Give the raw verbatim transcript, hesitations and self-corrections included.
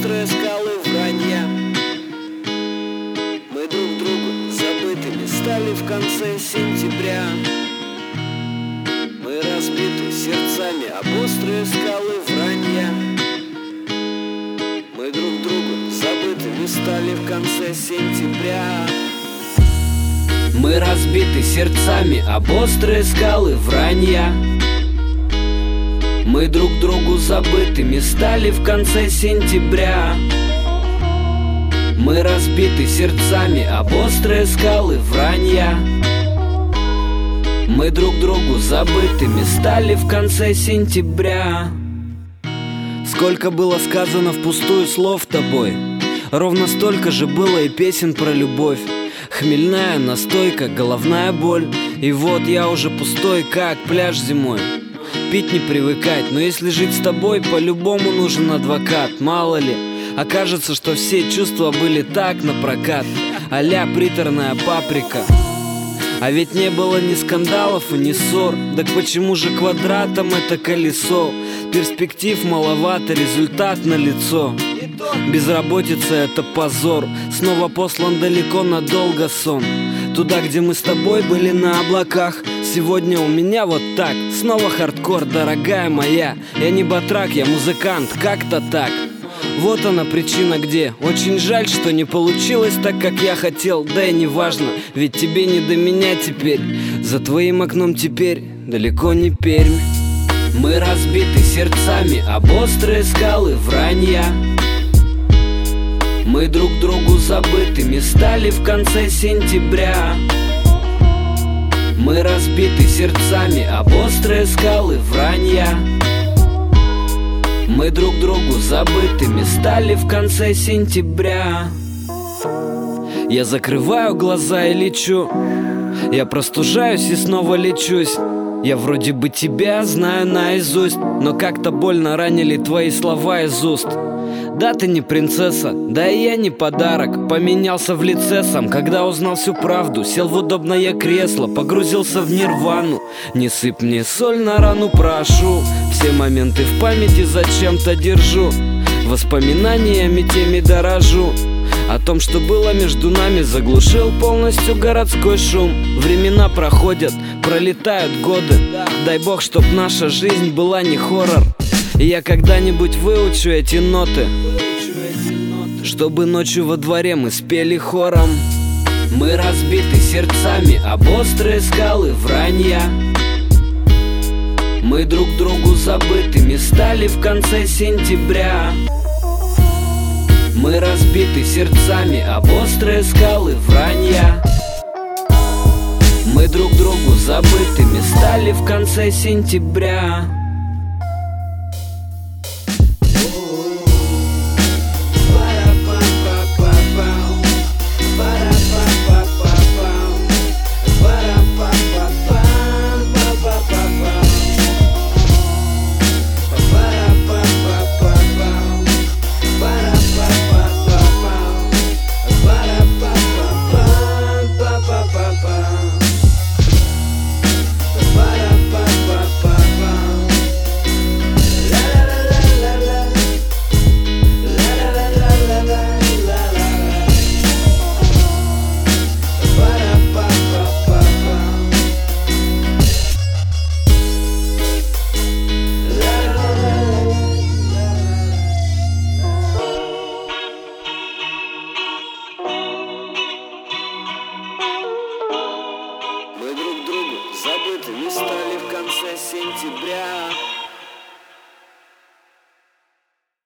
острые скалы вранья. Мы друг другу забытыми стали в конце сентября. Мы разбиты сердцами об острые скалы вранья. Мы друг другу забытыми стали в конце сентября. Мы разбиты сердцами об острые скалы вранья. Мы друг другу забытыми стали в конце сентября. Мы разбиты сердцами об острые скалы вранья. Мы друг другу забытыми стали в конце сентября. Сколько было сказано впустую слов тобой, ровно столько же было и песен про любовь. Хмельная настойка, головная боль. И вот я уже пустой, как пляж зимой. Пить не привыкать, но если жить с тобой, по-любому нужен адвокат. Мало ли, окажется, что все чувства были так напрокат, а-ля приторная паприка. А ведь не было ни скандалов и ни ссор. Так почему же квадратом это колесо? Перспектив маловато, результат налицо. Безработица — это позор. Снова послан далеко надолго сон. Туда, где мы с тобой были на облаках. Сегодня у меня вот так. Снова хардкор, дорогая моя. Я не батрак, я музыкант, как-то так. Вот она причина где. Очень жаль, что не получилось так, как я хотел. Да и не важно, ведь тебе не до меня теперь. За твоим окном теперь далеко не Пермь. Мы разбиты сердцами об острые скалы вранья. Мы друг другу забытыми стали в конце сентября. Мы разбиты сердцами об острые скалы вранья. Мы друг другу забытыми стали в конце сентября. Я закрываю глаза и лечу. Я простужаюсь и снова лечусь. Я вроде бы тебя знаю наизусть, но как-то больно ранили твои слова из уст. Да, ты не принцесса, да и я не подарок. Поменялся в лице сам, когда узнал всю правду. Сел в удобное кресло, погрузился в нирвану. Не сыпь мне соль на рану, прошу. Все моменты в памяти зачем-то держу. Воспоминаниями теми дорожу. О том, что было между нами, заглушил полностью городской шум. Времена проходят, пролетают годы. Дай бог, чтоб наша жизнь была не хоррор. И я когда-нибудь выучу эти ноты, чтобы ночью во дворе мы спели хором. Мы разбиты сердцами об острые скалы вранья. Мы друг другу забытыми стали в конце сентября. Мы разбиты сердцами об острые скалы вранья. Мы друг другу забытыми стали в конце сентября. Мы друг другу забытыми стали в конце сентября.